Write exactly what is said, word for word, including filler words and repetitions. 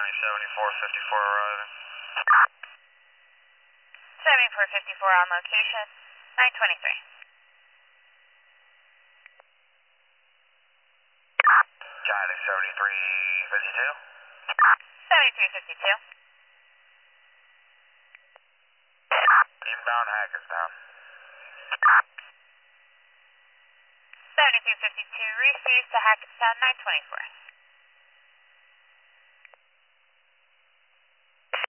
County seventy-four fifty-four arriving. seventy-four fifty-four on location, nine twenty-three. County seventy-three fifty-two. seventy-three fifty-two. Inbound Hackettstown. seventy-three fifty-two, received to Hackettstown, nine twenty-four.